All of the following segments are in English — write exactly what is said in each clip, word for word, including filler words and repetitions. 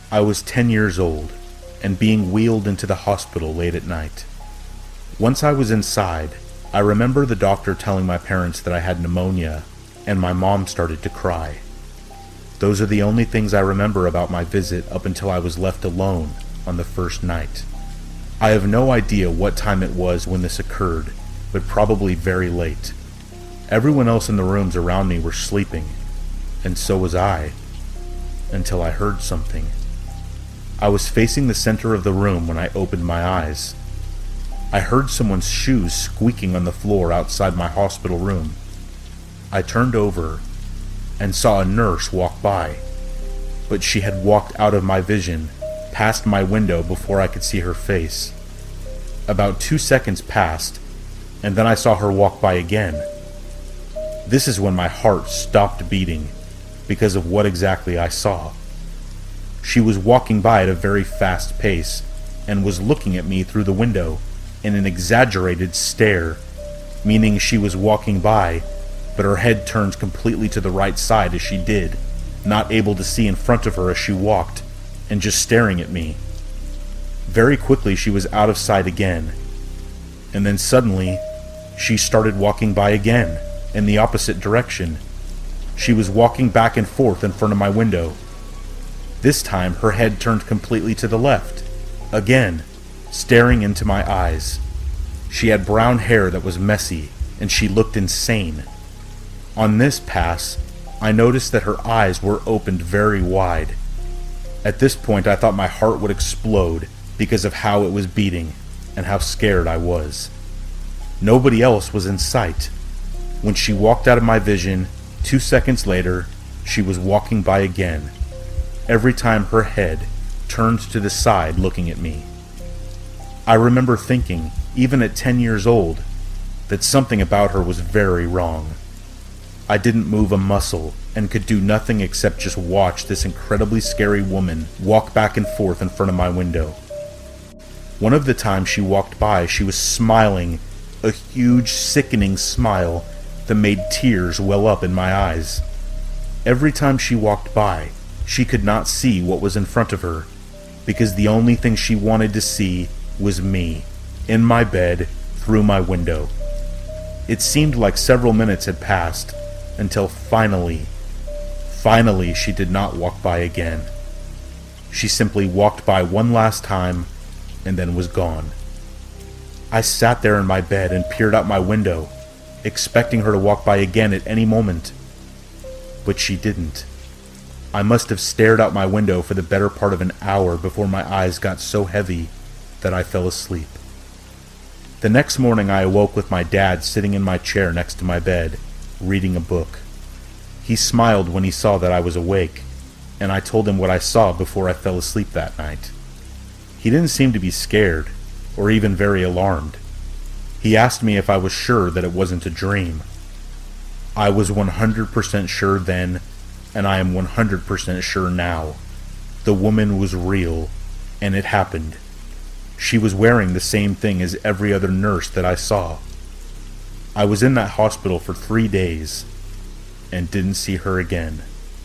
I was ten years old, and being wheeled into the hospital late at night. Once I was inside, I remember the doctor telling my parents that I had pneumonia, and my mom started to cry. Those are the only things I remember about my visit up until I was left alone on the first night. I have no idea what time it was when this occurred, but probably very late. Everyone else in the rooms around me were sleeping, and so was I, until I heard something. I was facing the center of the room when I opened my eyes. I heard someone's shoes squeaking on the floor outside my hospital room. I turned over and saw a nurse walk by, but she had walked out of my vision, past my window before I could see her face. About two seconds passed, and then I saw her walk by again. This is when my heart stopped beating because of what exactly I saw. She was walking by at a very fast pace and was looking at me through the window in an exaggerated stare, meaning she was walking by, but her head turned completely to the right side as she did, not able to see in front of her as she walked, and just staring at me. Very quickly she was out of sight again, and then suddenly she started walking by again, in the opposite direction. She was walking back and forth in front of my window. This time her head turned completely to the left, again, staring into my eyes. She had brown hair that was messy, and she looked insane. On this pass, I noticed that her eyes were opened very wide. At this point I thought my heart would explode because of how it was beating and how scared I was. Nobody else was in sight. When she walked out of my vision, two seconds later, she was walking by again, every time her head turned to the side looking at me. I remember thinking, even at ten years old, that something about her was very wrong. I didn't move a muscle and could do nothing except just watch this incredibly scary woman walk back and forth in front of my window. One of the times she walked by, she was smiling, a huge, sickening smile that made tears well up in my eyes. Every time she walked by, she could not see what was in front of her, because the only thing she wanted to see was me, in my bed, through my window. It seemed like several minutes had passed, until finally, finally she did not walk by again. She simply walked by one last time, and then was gone. I sat there in my bed and peered out my window, expecting her to walk by again at any moment. But she didn't. I must have stared out my window for the better part of an hour before my eyes got so heavy that I fell asleep. The next morning I awoke with my dad sitting in my chair next to my bed, reading a book. He smiled when he saw that I was awake, and I told him what I saw before I fell asleep that night. He didn't seem to be scared, or even very alarmed. He asked me if I was sure that it wasn't a dream. I was one hundred percent sure then, and I am one hundred percent sure now. The woman was real, and it happened. She was wearing the same thing as every other nurse that I saw. I was in that hospital for three days, and didn't see her again.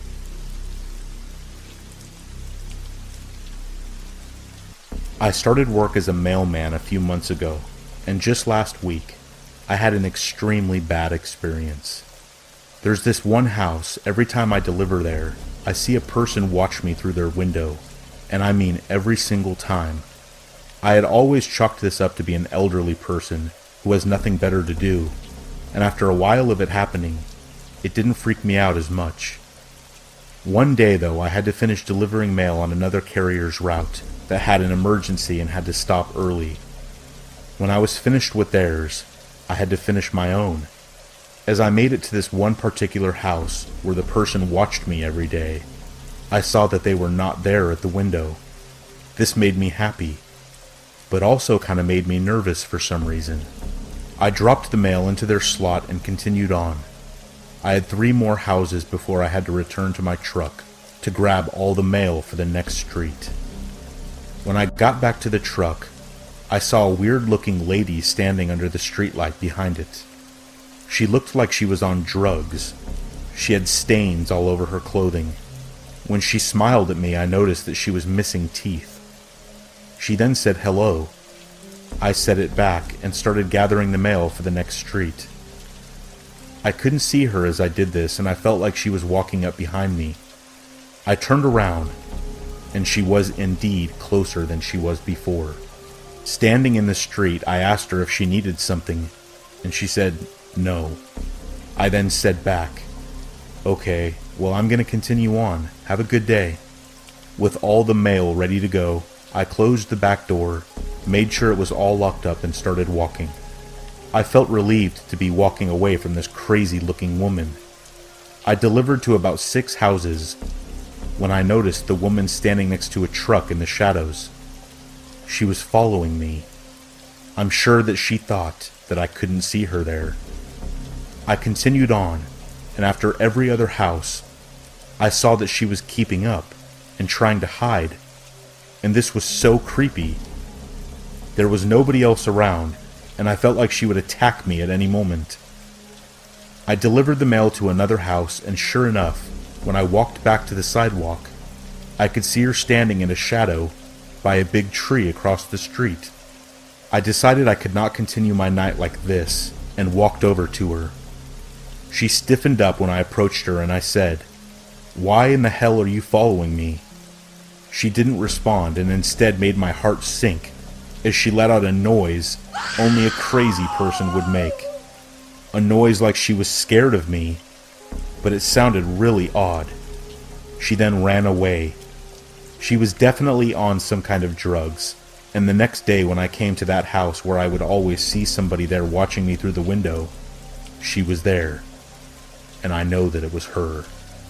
I started work as a mailman a few months ago, and just last week, I had an extremely bad experience. There's this one house, every time I deliver there, I see a person watch me through their window, and I mean every single time. I had always chalked this up to be an elderly person who has nothing better to do, and after a while of it happening, it didn't freak me out as much. One day, though, I had to finish delivering mail on another carrier's route that had an emergency and had to stop early. When I was finished with theirs, I had to finish my own. As I made it to this one particular house where the person watched me every day, I saw that they were not there at the window. This made me happy, but also kind of made me nervous for some reason. I dropped the mail into their slot and continued on. I had three more houses before I had to return to my truck to grab all the mail for the next street. When I got back to the truck, I saw a weird-looking lady standing under the streetlight behind it. She looked like she was on drugs. She had stains all over her clothing. When she smiled at me, I noticed that she was missing teeth. She then said hello. I said it back and started gathering the mail for the next street. I couldn't see her as I did this, and I felt like she was walking up behind me. I turned around, and she was indeed closer than she was before. Standing in the street, I asked her if she needed something, and she said no. I then said back, "Okay, well, I'm going to continue on. Have a good day." With all the mail ready to go, I closed the back door, made sure it was all locked up, and started walking. I felt relieved to be walking away from this crazy-looking woman. I delivered to about six houses when I noticed the woman standing next to a truck in the shadows. She was following me. I'm sure that she thought that I couldn't see her there. I continued on, and after every other house, I saw that she was keeping up and trying to hide, and this was so creepy. There was nobody else around, and I felt like she would attack me at any moment. I delivered the mail to another house, and sure enough, when I walked back to the sidewalk, I could see her standing in a shadow by a big tree across the street. I decided I could not continue my night like this, and walked over to her. She stiffened up when I approached her, and I said, "Why in the hell are you following me?" She didn't respond, and instead made my heart sink as she let out a noise only a crazy person would make. A noise like she was scared of me, but it sounded really odd. She then ran away. She was definitely on some kind of drugs, and the next day when I came to that house where I would always see somebody there watching me through the window, she was there, and I know that it was her.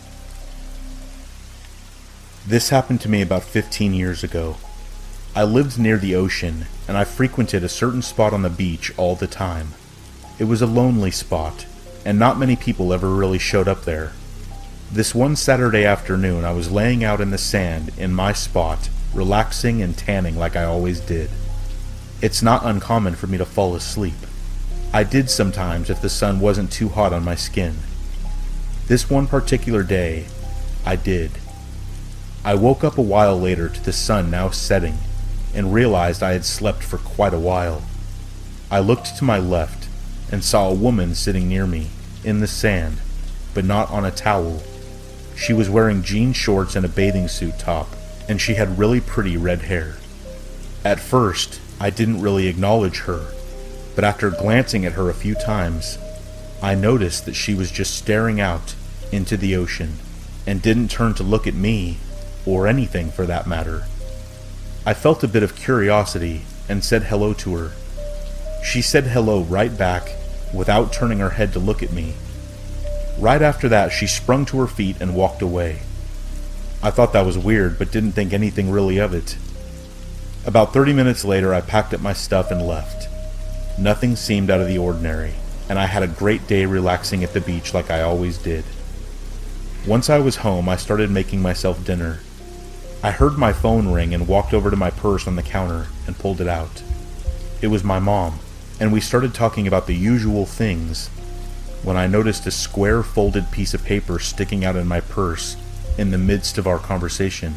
This happened to me about fifteen years ago. I lived near the ocean, and I frequented a certain spot on the beach all the time. It was a lonely spot, and not many people ever really showed up there. This one Saturday afternoon, I was laying out in the sand in my spot, relaxing and tanning like I always did. It's not uncommon for me to fall asleep. I did sometimes if the sun wasn't too hot on my skin. This one particular day, I did. I woke up a while later to the sun now setting, and realized I had slept for quite a while. I looked to my left, and saw a woman sitting near me, in the sand, but not on a towel. She was wearing jean shorts and a bathing suit top, and she had really pretty red hair. At first, I didn't really acknowledge her, but after glancing at her a few times, I noticed that she was just staring out into the ocean, and didn't turn to look at me, or anything for that matter. I felt a bit of curiosity, and said hello to her. She said hello right back, without turning her head to look at me. Right after that, she sprung to her feet and walked away. I thought that was weird, but didn't think anything really of it. About thirty minutes later, I packed up my stuff and left. Nothing seemed out of the ordinary, and I had a great day relaxing at the beach like I always did. Once I was home, I started making myself dinner. I heard my phone ring and walked over to my purse on the counter and pulled it out. It was my mom, and we started talking about the usual things when I noticed a square folded piece of paper sticking out in my purse in the midst of our conversation.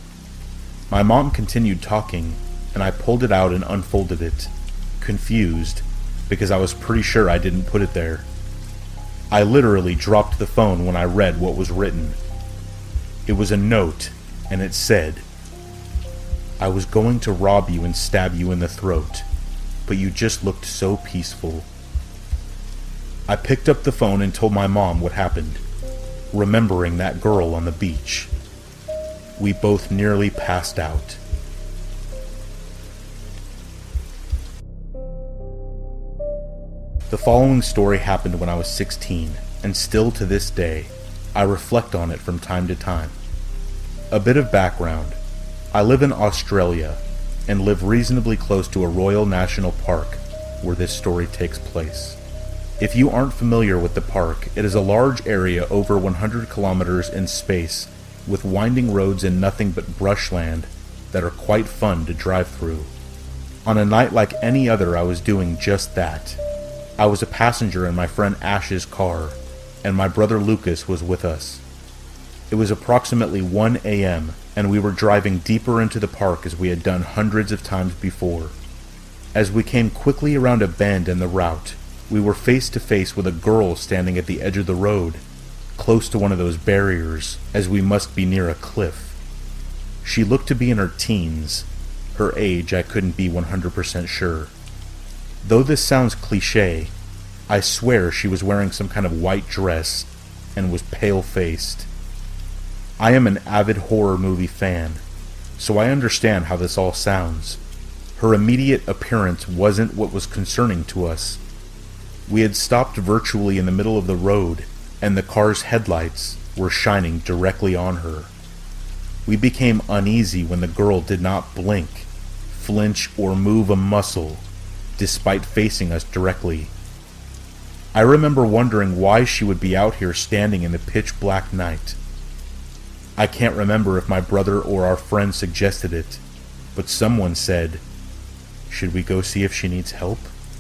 My mom continued talking, and I pulled it out and unfolded it, confused, because I was pretty sure I didn't put it there. I literally dropped the phone when I read what was written. It was a note, and it said, "I was going to rob you and stab you in the throat, but you just looked so peaceful." I picked up the phone and told my mom what happened, remembering that girl on the beach. We both nearly passed out. The following story happened when I was sixteen, and still to this day, I reflect on it from time to time. A bit of background. I live in Australia, and live reasonably close to a Royal National Park, where this story takes place. If you aren't familiar with the park, it is a large area over one hundred kilometers in space, with winding roads and nothing but brushland that are quite fun to drive through. On a night like any other, I was doing just that. I was a passenger in my friend Ash's car, and my brother Lucas was with us. It was approximately one a m, and we were driving deeper into the park as we had done hundreds of times before. As we came quickly around a bend in the route, we were face to face with a girl standing at the edge of the road, close to one of those barriers, as we must be near a cliff. She looked to be in her teens. Her age I couldn't be one hundred percent sure. Though this sounds cliché, I swear she was wearing some kind of white dress and was pale-faced. I am an avid horror movie fan, so I understand how this all sounds. Her immediate appearance wasn't what was concerning to us. We had stopped virtually in the middle of the road, and the car's headlights were shining directly on her. We became uneasy when the girl did not blink, flinch, or move a muscle, despite facing us directly. I remember wondering why she would be out here standing in the pitch black night. I can't remember if my brother or our friend suggested it, but someone said, "Should we go see if she needs help?"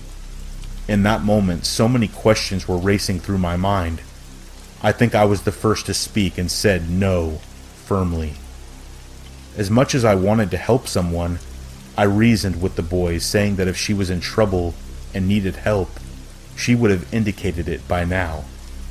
In that moment, so many questions were racing through my mind. I think I was the first to speak and said no, firmly. As much as I wanted to help someone, I reasoned with the boys, saying that if she was in trouble and needed help, she would have indicated it by now.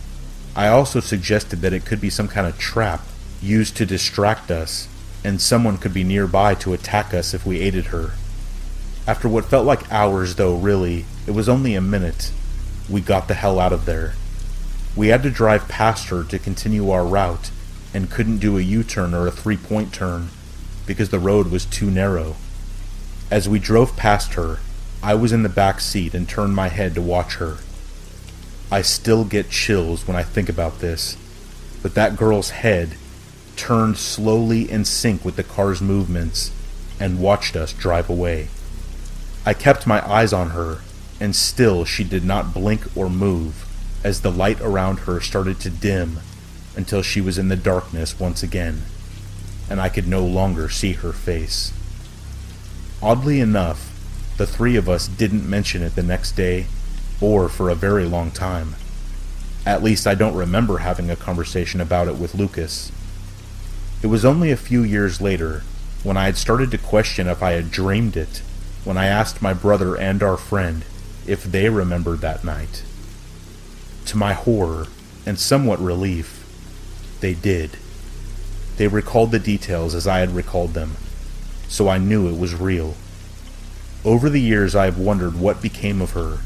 I also suggested that it could be some kind of trap used to distract us, and someone could be nearby to attack us if we aided her. After what felt like hours, though really, it was only a minute, we got the hell out of there. We had to drive past her to continue our route, and couldn't do a U-turn or a three-point turn, because the road was too narrow. As we drove past her, I was in the back seat and turned my head to watch her. I still get chills when I think about this, but that girl's head turned slowly in sync with the car's movements and watched us drive away. I kept my eyes on her, and still she did not blink or move as the light around her started to dim until she was in the darkness once again, and I could no longer see her face. Oddly enough, the three of us didn't mention it the next day or for a very long time. At least I don't remember having a conversation about it with Lucas. It was only a few years later, when I had started to question if I had dreamed it, when I asked my brother and our friend if they remembered that night. To my horror, and somewhat relief, they did. They recalled the details as I had recalled them, so I knew it was real. Over the years I have wondered what became of her.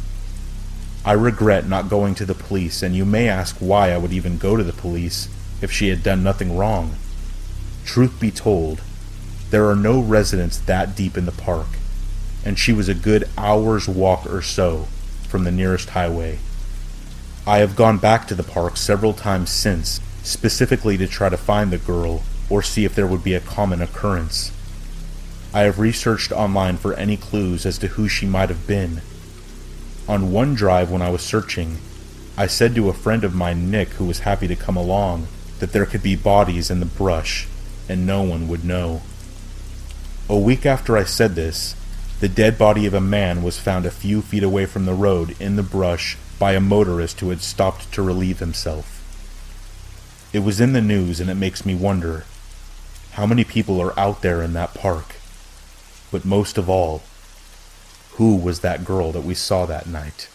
I regret not going to the police, and you may ask why I would even go to the police if she had done nothing wrong. Truth be told, there are no residents that deep in the park, and she was a good hour's walk or so from the nearest highway. I have gone back to the park several times since, specifically to try to find the girl or see if there would be a common occurrence. I have researched online for any clues as to who she might have been. On one drive when I was searching, I said to a friend of mine, Nick, who was happy to come along, that there could be bodies in the brush, and no one would know. A week after I said this, the dead body of a man was found a few feet away from the road in the brush by a motorist who had stopped to relieve himself. It was in the news, and it makes me wonder, how many people are out there in that park? But most of all, who was that girl that we saw that night?